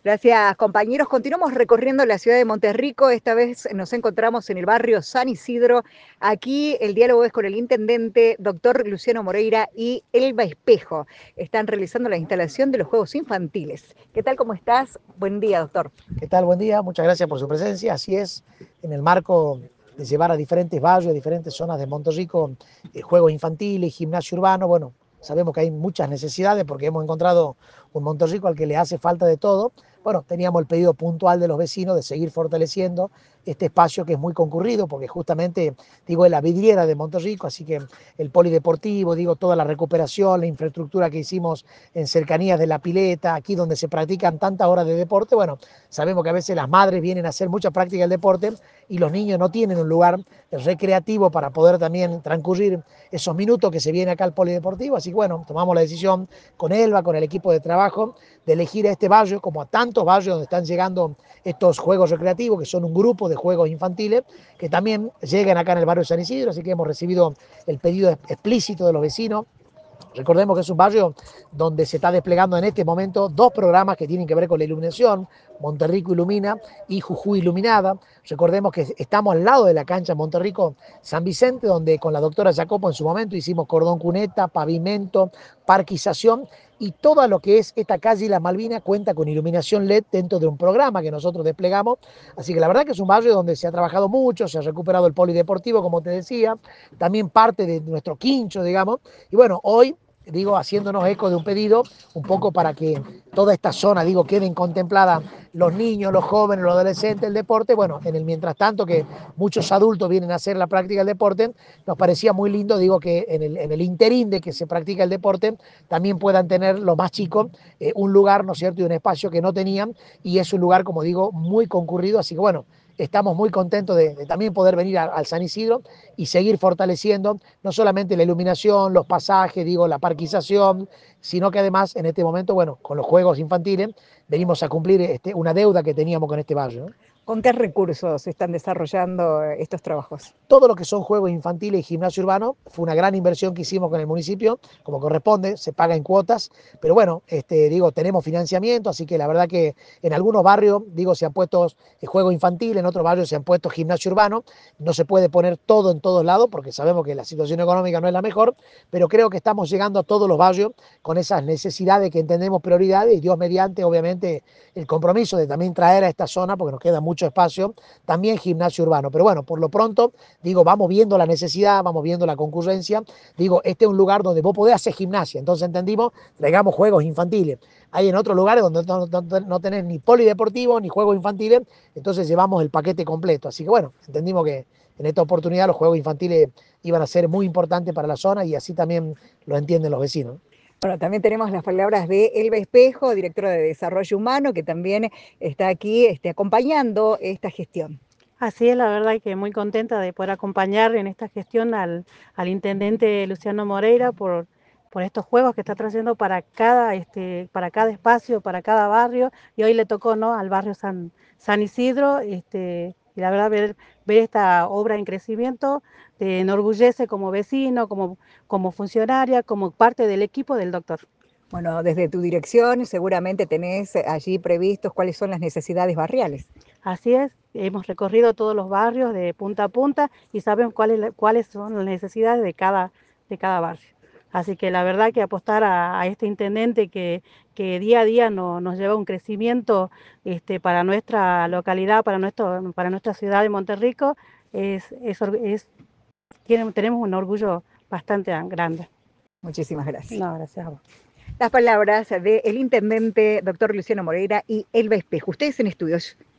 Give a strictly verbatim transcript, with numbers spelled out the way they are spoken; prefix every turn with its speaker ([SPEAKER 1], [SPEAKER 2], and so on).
[SPEAKER 1] Gracias, compañeros. Continuamos recorriendo la ciudad de Monterrico. Esta vez nos encontramos en el barrio San Isidro. Aquí el diálogo es con el intendente, doctor Luciano Moreira y Elba Espejo. Están realizando la instalación de los juegos infantiles. ¿Qué tal? ¿Cómo estás? Buen día, doctor.
[SPEAKER 2] ¿Qué tal? Buen día. Muchas gracias por su presencia. Así es, en el marco de llevar a diferentes barrios, a diferentes zonas de Monterrico, eh, juegos infantiles, gimnasio urbano. Bueno, sabemos que hay muchas necesidades porque hemos encontrado un Monterrico al que le hace falta de todo. Bueno, teníamos el pedido puntual de los vecinos de seguir fortaleciendo este espacio que es muy concurrido, porque justamente, digo, es la vidriera de Monterrico, así que el polideportivo, digo, toda la recuperación, la infraestructura que hicimos en cercanías de la pileta, aquí donde se practican tantas horas de deporte, bueno, sabemos que a veces las madres vienen a hacer mucha práctica del deporte y los niños no tienen un lugar recreativo para poder también transcurrir esos minutos que se viene acá al polideportivo, así que bueno, tomamos la decisión con Elba, con el equipo de trabajo, de elegir a este barrio como a tantos barrios donde están llegando estos juegos recreativos, que son un grupo de juegos infantiles, que también llegan acá en el barrio de San Isidro, así que hemos recibido el pedido explícito de los vecinos. Recordemos que es un barrio donde se está desplegando en este momento dos programas que tienen que ver con la iluminación, Monterrico Ilumina y Jujuy Iluminada. Recordemos que estamos al lado de la cancha Monterrico San Vicente, donde con la doctora Jacopo en su momento hicimos cordón cuneta, pavimento, parquización, y todo lo que es esta calle La Malvina cuenta con iluminación L E D dentro de un programa que nosotros desplegamos. Así que la verdad que es un barrio donde se ha trabajado mucho, se ha recuperado el polideportivo, como te decía, también parte de nuestro quincho, digamos. Y bueno, hoy, digo, haciéndonos eco de un pedido, un poco para que toda esta zona, digo, queden contempladas los niños, los jóvenes, los adolescentes, el deporte. Bueno, en el mientras tanto que muchos adultos vienen a hacer la práctica del deporte, nos parecía muy lindo, digo, que en el, en el interín de que se practica el deporte, también puedan tener los más chicos eh, un lugar, ¿no es cierto?, y un espacio que no tenían, y es un lugar, como digo, muy concurrido, así que bueno, estamos muy contentos de, de también poder venir a, al San Isidro y seguir fortaleciendo no solamente la iluminación, los pasajes, digo, la parquización, sino que además en este momento, bueno, con los juegos infantiles, venimos a cumplir este, una deuda que teníamos con este barrio, ¿no?
[SPEAKER 1] ¿Con qué recursos se están desarrollando estos trabajos?
[SPEAKER 2] Todo lo que son juegos infantiles y gimnasio urbano fue una gran inversión que hicimos con el municipio, como corresponde, se paga en cuotas, pero bueno, este, digo, tenemos financiamiento, así que la verdad que en algunos barrios, digo, se han puesto eh, juegos infantiles, en otros barrios se han puesto gimnasio urbano, no se puede poner todo en todos lados, porque sabemos que la situación económica no es la mejor, pero creo que estamos llegando a todos los barrios con esas necesidades que entendemos prioridades, y Dios mediante, obviamente, el compromiso de también traer a esta zona, porque nos queda mucho espacio, también gimnasio urbano, pero bueno, por lo pronto, digo, vamos viendo la necesidad, vamos viendo la concurrencia. Digo, este es un lugar donde vos podés hacer gimnasia. Entonces entendimos, traigamos juegos infantiles. Hay en otros lugares donde no, no, no tenés ni polideportivo ni juegos infantiles, entonces llevamos el paquete completo. Así que bueno, entendimos que en esta oportunidad los juegos infantiles iban a ser muy importantes para la zona y así también lo entienden los vecinos.
[SPEAKER 1] Bueno, también tenemos las palabras de Elba Espejo, directora de Desarrollo Humano, que también está aquí este, acompañando esta gestión.
[SPEAKER 3] Así es, la verdad que muy contenta de poder acompañar en esta gestión al, al intendente Luciano Moreira por, por estos juegos que está trayendo para cada, este, para cada espacio, para cada barrio, y hoy le tocó, ¿no?, al barrio San, San Isidro, este, y la verdad ver, ver esta obra en crecimiento te enorgullece como vecino, como, como funcionaria, como parte del equipo del doctor.
[SPEAKER 1] Bueno, desde tu dirección seguramente tenés allí previstos cuáles son las necesidades barriales.
[SPEAKER 3] Así es, hemos recorrido todos los barrios de punta a punta y sabemos cuáles, cuáles son las necesidades de cada, de cada barrio. Así que la verdad que apostar a, a este intendente que, que día a día no, nos lleva un crecimiento este, para nuestra localidad, para, nuestro, para nuestra ciudad de Monterrico, es, es, es, tiene, tenemos un orgullo bastante grande.
[SPEAKER 1] Muchísimas gracias.
[SPEAKER 3] No, gracias a vos.
[SPEAKER 1] Las palabras del intendente doctor Luciano Moreira y Elba Espejo. Ustedes en estudios.